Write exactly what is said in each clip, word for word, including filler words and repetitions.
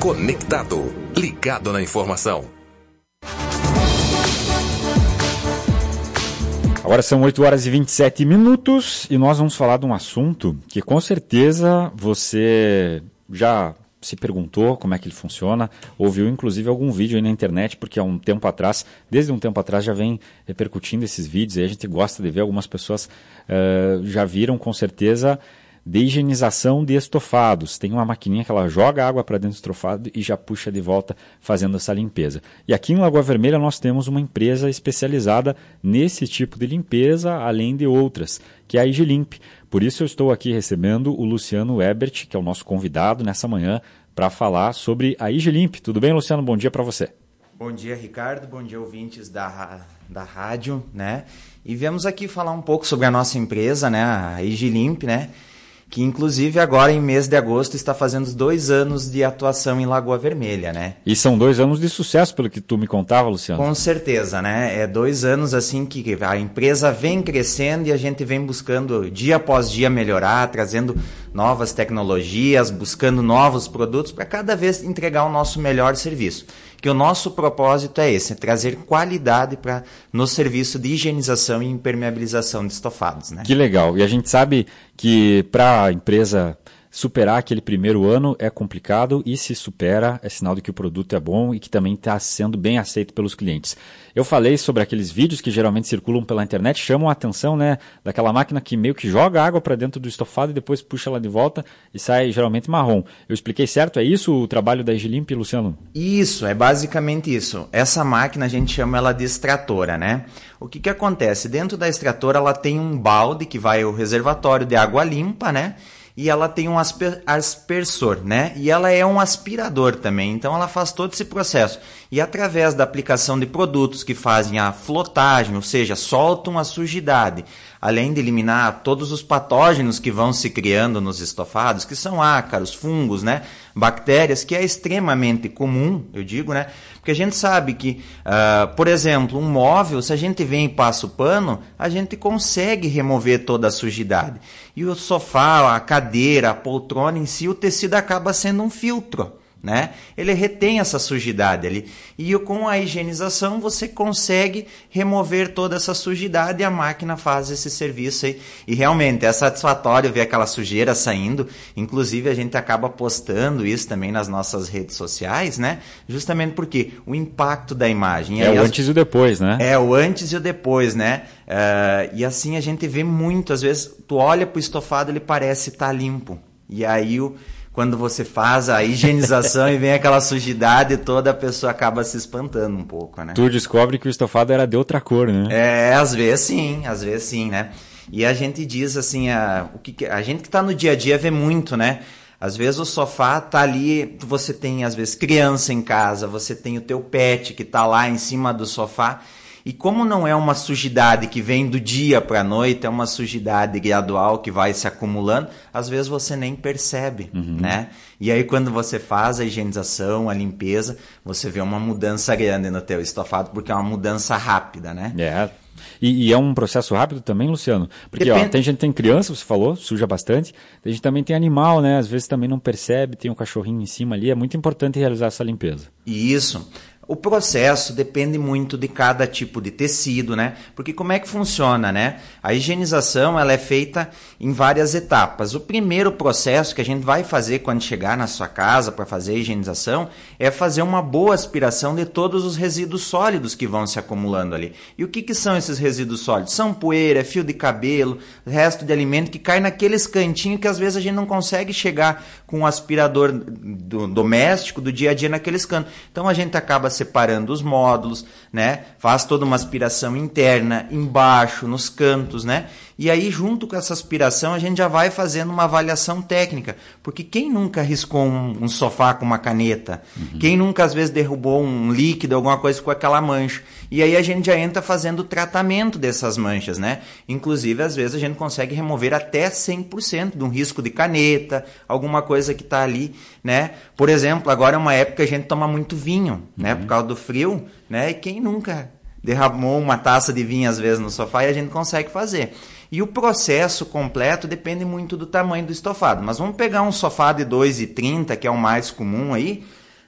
Conectado, ligado na informação. Agora são oito horas e vinte e sete minutos e nós vamos falar de um assunto que com certeza você já se perguntou como é que ele funciona, ouviu inclusive algum vídeo aí na internet, porque há um tempo atrás, desde um tempo atrás já vem repercutindo esses vídeos, e a gente gosta de ver, algumas pessoas uh, já viram com certeza, de higienização de estofados. Tem uma maquininha que ela joga água para dentro do estofado e já puxa de volta fazendo essa limpeza. E aqui em Lagoa Vermelha nós temos uma empresa especializada nesse tipo de limpeza, além de outras, que é a Higilimp. Por isso eu estou aqui recebendo o Luciano Ebert, que é o nosso convidado nessa manhã, para falar sobre a Higilimp. Tudo bem, Luciano? Bom dia para você. Bom dia, Ricardo. Bom dia, ouvintes da, da rádio, né? E viemos aqui falar um pouco sobre a nossa empresa, né? A Higilimp, né? Que inclusive agora em mês de agosto está fazendo dois anos de atuação em Lagoa Vermelha, né? E são dois anos de sucesso, pelo que tu me contava, Luciano. Com certeza, né? É dois anos assim que a empresa vem crescendo e a gente vem buscando dia após dia melhorar, trazendo novas tecnologias, buscando novos produtos para cada vez entregar o nosso melhor serviço. Que o nosso propósito é esse, é trazer qualidade para no serviço de higienização e impermeabilização de estofados, né? Que legal. E a gente sabe que para a empresa superar aquele primeiro ano é complicado, e se supera é sinal de que o produto é bom e que também está sendo bem aceito pelos clientes. Eu falei sobre aqueles vídeos que geralmente circulam pela internet, chamam a atenção, né, daquela máquina que meio que joga água para dentro do estofado e depois puxa ela de volta e sai geralmente marrom. Eu expliquei certo? É isso o trabalho da Higilimp, Luciano? Isso, é basicamente isso. Essa máquina a gente chama ela de extratora, né? O que que acontece? Dentro da extratora ela tem um balde que vai ao reservatório de água limpa, né? E ela tem um asper, aspersor, né? E ela é um aspirador também, então ela faz todo esse processo. E através da aplicação de produtos que fazem a flotagem, ou seja, soltam a sujidade, além de eliminar todos os patógenos que vão se criando nos estofados, que são ácaros, fungos, né? Bactérias, que é extremamente comum, eu digo, né? Porque a gente sabe que, uh, por exemplo, um móvel, se a gente vem e passa o pano, a gente consegue remover toda a sujidade. E o sofá, a cadeira, a poltrona em si, o tecido acaba sendo um filtro, né? Ele retém essa sujidade ali. E com a higienização você consegue remover toda essa sujidade e a máquina faz esse serviço aí. E realmente é satisfatório ver aquela sujeira saindo. Inclusive a gente acaba postando isso também nas nossas redes sociais, né? Justamente porque o impacto da imagem. É aí o as... antes e o depois, né? É o antes e o depois, né? Uh, e assim a gente vê muito, às vezes tu olha pro estofado, ele parece estar limpo. E aí o quando você faz a higienização e vem aquela sujidade toda, a pessoa acaba se espantando um pouco, né? Tu descobre que o estofado era de outra cor, né? É, às vezes sim, às vezes sim, né? E a gente diz assim, a, o que, a gente que está no dia a dia vê muito, né? Às vezes o sofá tá ali, você tem às vezes criança em casa, você tem o teu pet que tá lá em cima do sofá. E como não é uma sujidade que vem do dia para a noite, é uma sujidade gradual que vai se acumulando, às vezes você nem percebe, uhum. né? E aí quando você faz a higienização, a limpeza, você vê uma mudança grande no teu estofado, porque é uma mudança rápida, né? É. E, e é um processo rápido também, Luciano? Porque Depende... ó, tem gente que tem criança, você falou, suja bastante. A gente também tem animal, né? Às vezes também não percebe, tem um cachorrinho em cima ali. É muito importante realizar essa limpeza. Isso. O processo depende muito de cada tipo de tecido, né? Porque como é que funciona, né? A higienização, ela é feita em várias etapas. O primeiro processo que a gente vai fazer quando chegar na sua casa para fazer a higienização é fazer uma boa aspiração de todos os resíduos sólidos que vão se acumulando ali. E o que que são esses resíduos sólidos? São poeira, fio de cabelo, resto de alimento que cai naqueles cantinhos que às vezes a gente não consegue chegar com um aspirador do, doméstico do dia a dia naqueles cantos. Então a gente acaba separando os módulos, né? Faz toda uma aspiração interna, embaixo, nos cantos, né? E aí, junto com essa aspiração, a gente já vai fazendo uma avaliação técnica. Porque quem nunca riscou um, um sofá com uma caneta? Uhum. Quem nunca, às vezes, derrubou um líquido, alguma coisa com aquela mancha? E aí a gente já entra fazendo o tratamento dessas manchas, né? Inclusive, às vezes, a gente consegue remover até cem por cento de um risco de caneta, alguma coisa que está ali, né? Por exemplo, agora é uma época que a gente toma muito vinho, né? Uhum. Por causa do frio, né? E quem nunca derramou uma taça de vinho, às vezes, no sofá e a gente consegue fazer. E o processo completo depende muito do tamanho do estofado. Mas vamos pegar um sofá de dois e trinta, que é o mais comum aí.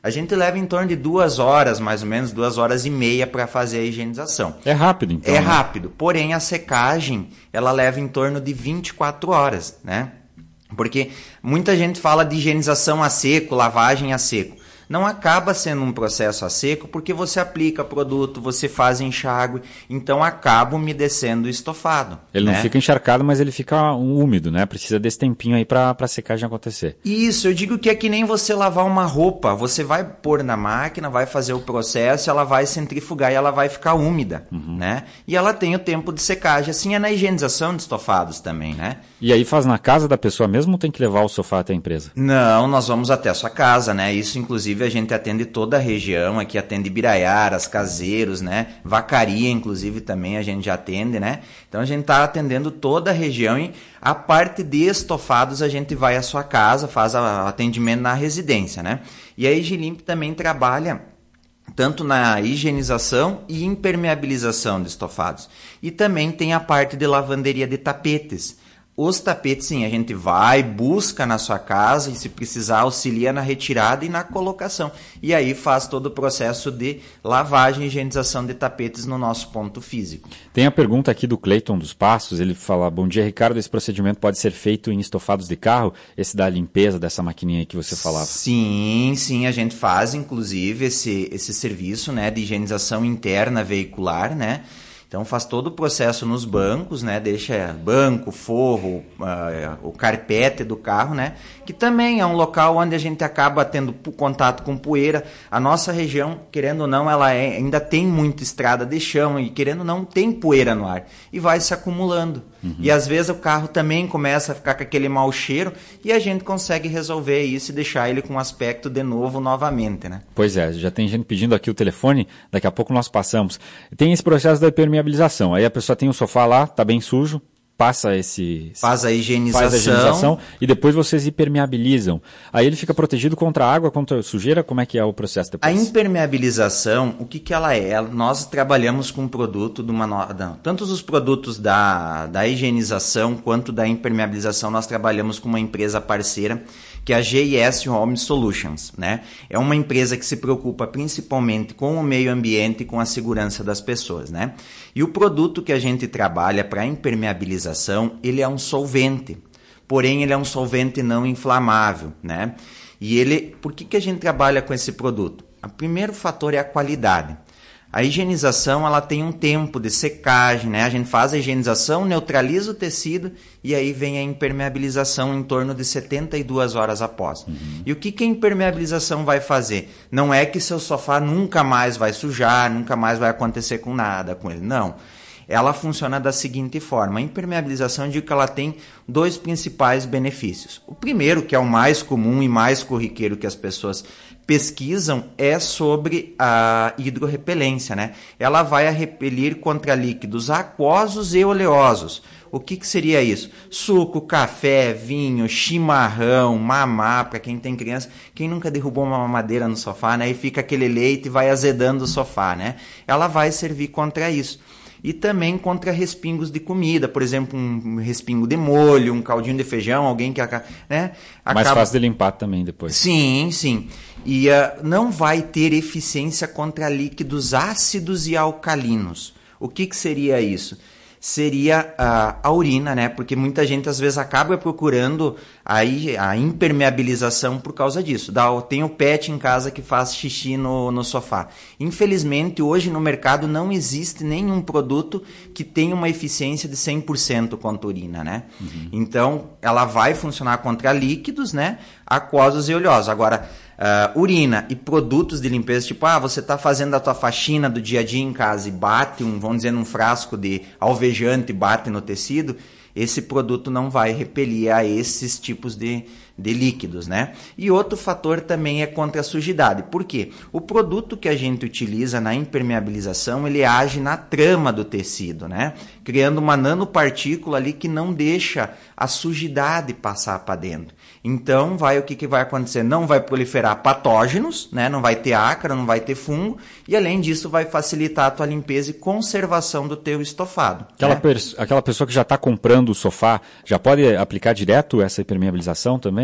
a gente leva em torno de duas horas, mais ou menos, duas horas e meia para fazer a higienização. É rápido, então. É né? rápido, porém a secagem, ela leva em torno de vinte e quatro horas, né? Porque muita gente fala de higienização a seco, lavagem a seco. Não acaba sendo um processo a seco porque você aplica produto, você faz enxágue, então acaba umedecendo o estofado. Ele né? não fica encharcado, mas ele fica úmido, né? Precisa desse tempinho aí para a secagem acontecer. Isso, eu digo que é que nem você lavar uma roupa. Você vai pôr na máquina, vai fazer o processo, ela vai centrifugar e ela vai ficar úmida, uhum. né? E ela tem o tempo de secagem. Assim é na higienização de estofados também, né? E aí faz na casa da pessoa mesmo ou tem que levar o sofá até a empresa? Não, nós vamos até a sua casa, né? Isso, inclusive, a gente atende toda a região, aqui atende Biraiaras, Caseiros, né? Vacaria, inclusive, também a gente já atende, né? Então, a gente está atendendo toda a região e a parte de estofados a gente vai à sua casa, faz o atendimento na residência, né? E a Higilimp também trabalha tanto na higienização e impermeabilização de estofados. E também tem a parte de lavanderia de tapetes. Os tapetes, sim, a gente vai, busca na sua casa e, se precisar, auxilia na retirada e na colocação. E aí faz todo o processo de lavagem e higienização de tapetes no nosso ponto físico. Tem a pergunta aqui do Cleiton dos Passos, ele fala: bom dia, Ricardo, esse procedimento pode ser feito em estofados de carro? Esse da limpeza dessa maquininha aí que você falava. Sim, sim, a gente faz, inclusive, esse, esse serviço, né, de higienização interna veicular, né? Então faz todo o processo nos bancos, né? Deixa banco, forro, uh, o carpete do carro, né? Que também é um local onde a gente acaba tendo contato com poeira. A nossa região, querendo ou não, ela é, ainda tem muita estrada de chão e, querendo ou não, tem poeira no ar. E vai se acumulando. Uhum. E às vezes o carro também começa a ficar com aquele mau cheiro e a gente consegue resolver isso e deixar ele com um aspecto de novo novamente, né? Pois é, já tem gente pedindo aqui o telefone, daqui a pouco nós passamos. Tem esse processo da impermeabilização, aí a pessoa tem o sofá lá, tá bem sujo, passa esse... Faz a higienização. Faz a higienização e depois vocês impermeabilizam. Aí ele fica protegido contra a água, contra a sujeira? Como é que é o processo depois? A impermeabilização, o que, que ela é? Nós trabalhamos com um produto de uma... Não, tanto os produtos da, da higienização quanto da impermeabilização, nós trabalhamos com uma empresa parceira, que é a G I S Home Solutions, né? É uma empresa que se preocupa principalmente com o meio ambiente e com a segurança das pessoas, né? E o produto que a gente trabalha para impermeabilização, ele é um solvente, porém ele é um solvente não inflamável, né? E ele, por que, que a gente trabalha com esse produto? O primeiro fator é a qualidade. A higienização, ela tem um tempo de secagem, né? A gente faz a higienização, neutraliza o tecido e aí vem a impermeabilização em torno de setenta e duas horas após. Uhum. E o que, que a impermeabilização vai fazer? Não é que seu sofá nunca mais vai sujar, nunca mais vai acontecer com nada com ele, não. Ela funciona da seguinte forma: a impermeabilização, eu digo que ela tem dois principais benefícios. O primeiro, que é o mais comum e mais corriqueiro que as pessoas pesquisam, é sobre a hidrorrepelência, né? Ela vai a repelir contra líquidos aquosos e oleosos. O que, que seria isso? Suco, café, vinho, chimarrão, mamá, para quem tem criança. Quem nunca derrubou uma mamadeira no sofá, né? E fica aquele leite e vai azedando o sofá, né? Ela vai servir contra isso. E também contra respingos de comida, por exemplo, um respingo de molho, um caldinho de feijão, alguém que né, acaba... Mais fácil de limpar também depois. Sim, sim. E uh, não vai ter eficiência contra líquidos ácidos e alcalinos. O que, que seria isso? Seria uh, a urina, né? Porque muita gente às vezes acaba procurando aí a impermeabilização por causa disso. Dá, tem o pet em casa que faz xixi no, no sofá. Infelizmente, hoje no mercado não existe nenhum produto que tenha uma eficiência de cem por cento contra a urina, né? Uhum. Então, ela vai funcionar contra líquidos, né? Aquosos e oleosos. Agora, uh, urina e produtos de limpeza, tipo, ah, você está fazendo a tua faxina do dia a dia em casa e bate, um, vamos dizer, num frasco de alvejante e bate no tecido, esse produto não vai repelir a esses tipos de, de líquidos, né? E outro fator também é contra a sujidade. Por quê? O produto que a gente utiliza na impermeabilização, ele age na trama do tecido, né? Criando uma nanopartícula ali que não deixa a sujidade passar para dentro. Então, vai, o que, que vai acontecer? Não vai proliferar patógenos, né? Não vai ter ácaro, não vai ter fungo, e além disso vai facilitar a tua limpeza e conservação do teu estofado. Aquela, né? pers- aquela pessoa que já está comprando o sofá, já pode aplicar direto essa impermeabilização também?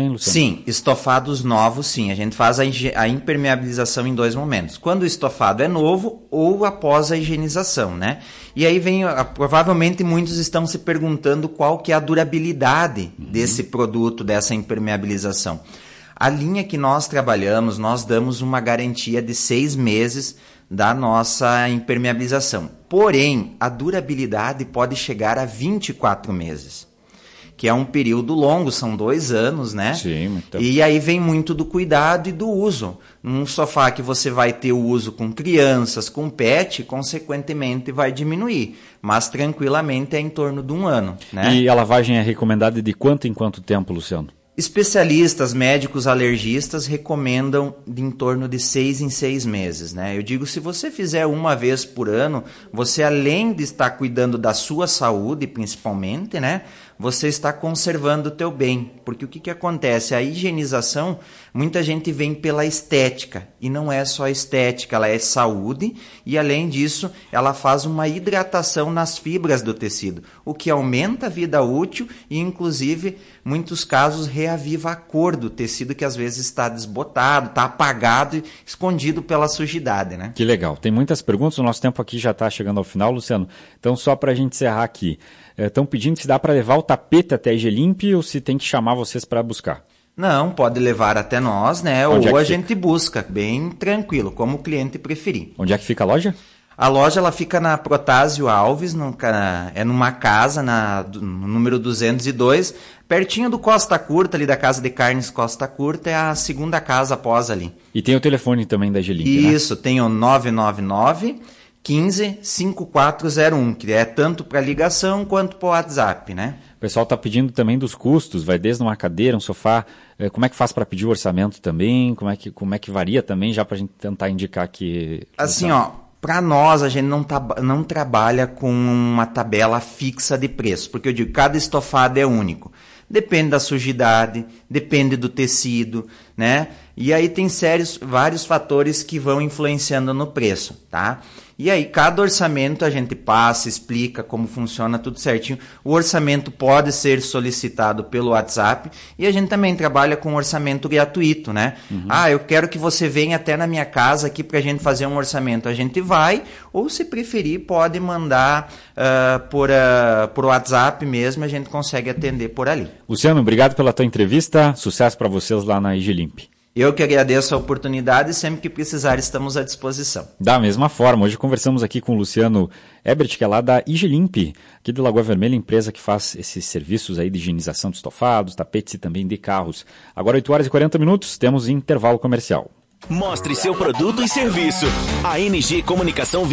também, Luciano? Sim, estofados novos, sim. A gente faz a, a impermeabilização em dois momentos. Quando o estofado é novo ou após a higienização, né? E aí vem, provavelmente muitos estão se perguntando qual que é a durabilidade uhum. desse produto, dessa impermeabilização. A linha que nós trabalhamos, nós damos uma garantia de seis meses da nossa impermeabilização. Porém, a durabilidade pode chegar a vinte e quatro meses, que é um período longo, são dois anos, né? Sim, muito. E aí vem muito do cuidado e do uso. Num sofá que você vai ter o uso com crianças, com pet, consequentemente vai diminuir. Mas tranquilamente é em torno de um ano, né? E a lavagem é recomendada de quanto em quanto tempo, Luciano? Especialistas, médicos, alergistas recomendam de em torno de seis em seis meses, né? Eu digo, se você fizer uma vez por ano, você além de estar cuidando da sua saúde, principalmente, né? Você está conservando o teu bem. Porque o que, que acontece? A higienização, muita gente vem pela estética. E não é só estética, ela é saúde. E além disso, ela faz uma hidratação nas fibras do tecido. O que aumenta a vida útil e, inclusive, muitos casos, reaviva a cor do tecido que às vezes está desbotado, está apagado e escondido pela sujidade, né? Que legal. Tem muitas perguntas, o nosso tempo aqui já está chegando ao final, Luciano. Então, só para a gente encerrar aqui. Estão pedindo se dá para levar o tapete até a Higilimp ou se tem que chamar vocês para buscar. Não, pode levar até nós, né? Onde ou é a fica? gente busca, bem tranquilo, como o cliente preferir. Onde é que fica a loja? A loja ela fica na Protásio Alves, no, é numa casa, na, no número duzentos e dois, pertinho do Costa Curta, ali da Casa de Carnes Costa Curta, é a segunda casa após ali. E tem o telefone também da Higilimp, né? Isso, tem o nove nove nove, quinze, cinquenta e quatro zero um, que é tanto para ligação quanto para o WhatsApp, né? O pessoal está pedindo também dos custos, vai desde uma cadeira, um sofá, como é que faz para pedir o orçamento também, como é que, como é que varia também, já para a gente tentar indicar aqui. Assim, ó, para nós a gente não, tá, não trabalha com uma tabela fixa de preço, porque eu digo, cada estofado é único. Depende da sujidade, depende do tecido, né? E aí tem sérios, vários fatores que vão influenciando no preço, tá? E aí cada orçamento a gente passa, explica como funciona tudo certinho. O orçamento pode ser solicitado pelo WhatsApp e a gente também trabalha com orçamento gratuito, né? Uhum. Ah, eu quero que você venha até na minha casa aqui pra gente fazer um orçamento. A gente vai, ou se preferir pode mandar uh, por, uh, por WhatsApp mesmo, a gente consegue atender por ali. Luciano, obrigado pela tua entrevista, sucesso para vocês lá na Higilimp. Eu que agradeço a oportunidade e sempre que precisar estamos à disposição. Da mesma forma, hoje conversamos aqui com o Luciano Ebert, que é lá da Higilimp, aqui de Lagoa Vermelha, empresa que faz esses serviços aí de higienização de estofados, tapetes e também de carros. Agora oito horas e quarenta minutos, temos intervalo comercial. Mostre seu produto e serviço. A N G Comunicação